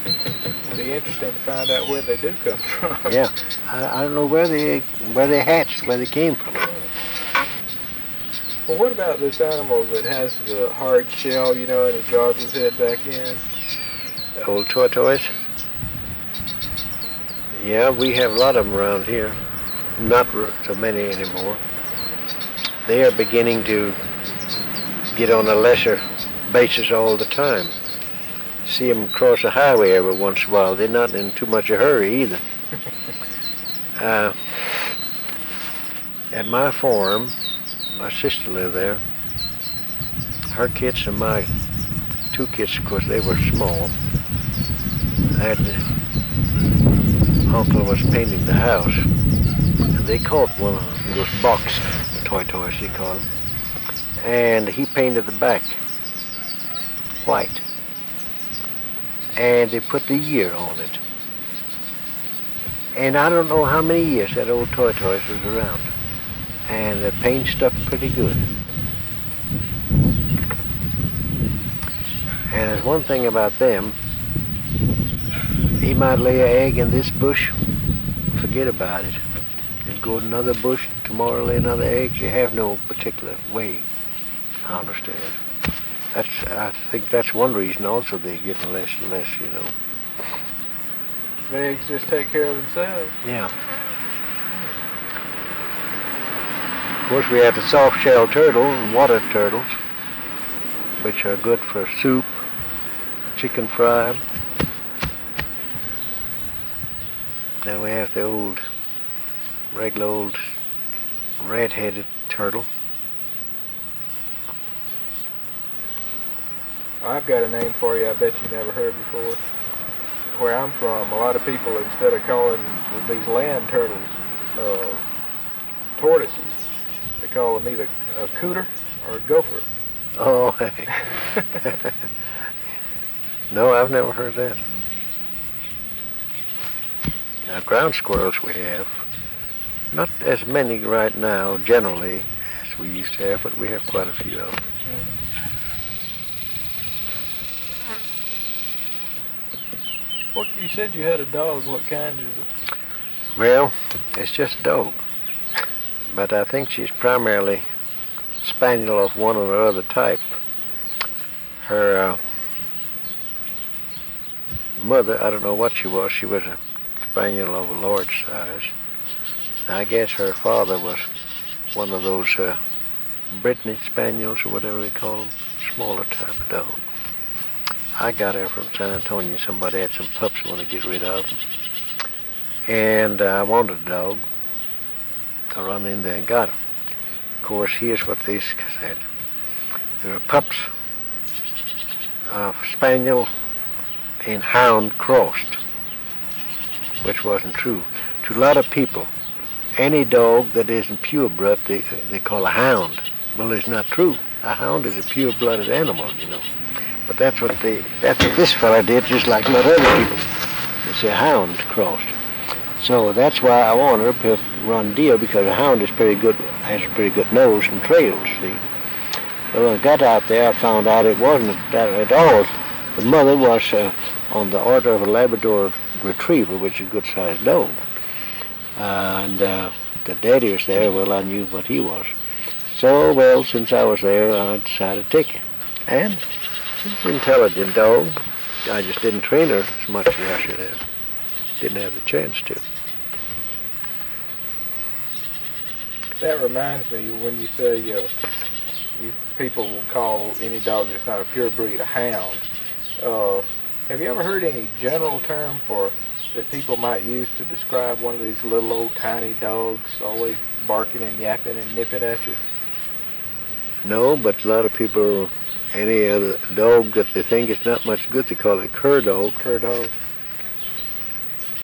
It'd be interesting to find out where they do come from. Yeah, I don't know where they hatched, where they came from. Well, what about this animal that has the hard shell, you know, and he draws his head back in? Old tortoise. Yeah, we have a lot of them around here. Not so many anymore. They are beginning to get on a lesser basis all the time. See them cross the highway every once in a while. They're not in too much a hurry either. At my farm, my sister lived there. Her kids and my two kids, of course, they were small. And uncle was painting the house, and they caught one of those box tortoises, they call them, and he painted the back white, and they put the year on it. And I don't know how many years that old tortoise was around, and the paint stuck pretty good. And there's one thing about them, he might lay an egg in this bush, forget about it. He'll go to another bush, tomorrow lay another egg. You have no particular way, I understand. I think that's one reason also they're getting less and less, you know. The eggs just take care of themselves. Yeah. Of course, we have the soft-shell turtle and water turtles, which are good for soup, chicken fry. Then we have the regular old red-headed turtle. I've got a name for you I bet you never heard before. Where I'm from, a lot of people, instead of calling these land turtles tortoises, they call them either a cooter or a gopher. Oh, hey. No, I've never heard that. Now, ground squirrels we have, not as many right now generally as we used to have, but we have quite a few of them. What, you said you had a dog. What kind is it? Well, it's just a dog, but I think she's primarily spaniel of one or the other type. Her mother, I don't know what she was. She was a spaniel of a large size. I guess her father was one of those Brittany spaniels or whatever they call them, smaller type of dog. I got her from San Antonio. Somebody had some pups I want to get rid of. And I wanted a dog. I run in there and got her. Of course, here's what they said. There were pups of spaniel and hound crossed, which wasn't true. To a lot of people, any dog that isn't purebred, they call a hound. Well, it's not true. A hound is a pure-blooded animal, you know. But that's what this fella did, just like a lot of other people. It's a hound crossed. So that's why I want her to run deer, because a hound is pretty good, has a pretty good nose and trails, see. But when I got out there, I found out it wasn't that at all. The mother was on the order of a Labrador Retriever, which is a good-sized dog. And the daddy was there. Well, I knew what he was. So, well, since I was there, I decided to take him. And she's an intelligent dog. I just didn't train her as much as I should have. Didn't have the chance to. That reminds me, when you say you people will call any dog that's not a pure breed a hound. Have you ever heard any general term that people might use to describe one of these little old tiny dogs always barking and yapping and nipping at you? No, but a lot of people, any other dog that they think is not much good, they call it cur dog. Cur dog.